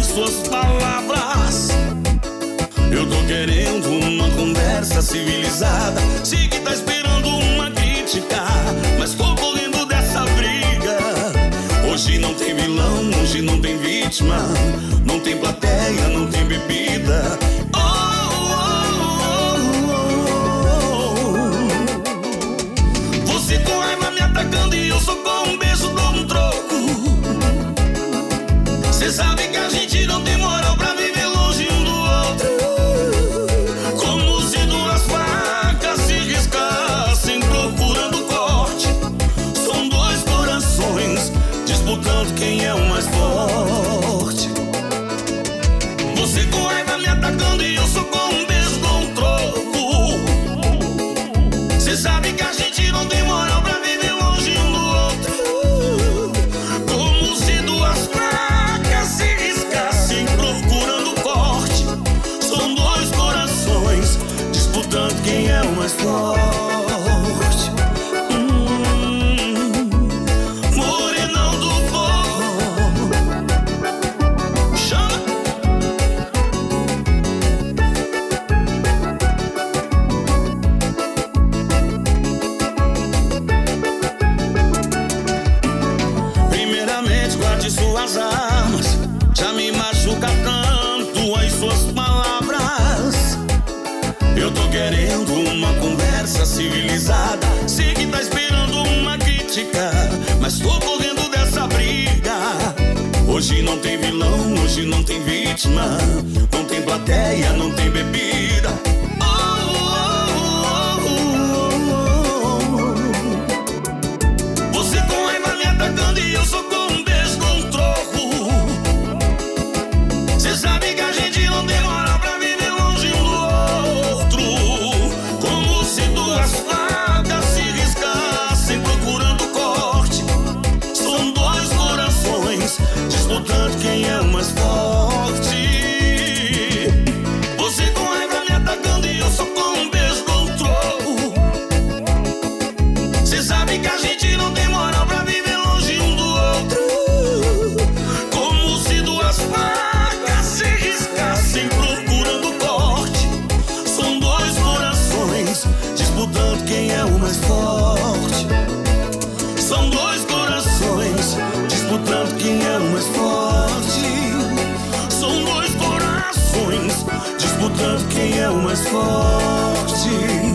as suas palavras. Eu tô querendo uma conversa civilizada. Sei que tá esperando uma crítica, mas tô correndo dessa briga. Hoje não tem vilão, hoje não tem vítima, não tem plateia, não tem bebida. Você com raiva me atacando e eu só com um beijo dou um troco. Cê sabe que a gente não tem moral pra viver longe um do outro. Como se duas facas se riscassem procurando corte. São dois corações disputando quem é o mais forte. Você com raiva me atacando e eu só com um beijo dou um troco. Cê sabe que a gente não tem moral pra viver longe um do outro. Como se duas facas se riscassem procurando corte. São dois corações disputando quem é o mais forte. Morenão do forró. Chama. Primeiramente guarde suas armas. Já me machuca tanto as suas palavras. Eu tô querendo uma conversa civilizada. Sei que tá esperando uma crítica, mas tô correndo dessa briga. Hoje não tem vilão, hoje não tem vítima, não tem plateia, não tem bebida. Você com raiva me atacando e eu só com um beijo dou um troco. Cê sabe que a gente não tem moral pra viver longe um do outro. Como se duas facas se riscassem procurando corte. São dois corações disputando quem é o mais forte. Você com raiva me atacando e eu só com um beijo dou um troco. Cê sabe que a gente não tem moral pra viver longe um do outro. Como se duas facas se riscassem procurando corte. São dois corações disputando quem é o mais forte. São dois corações disputando quem é o mais forte. São dois corações disputando quem é o mais forte.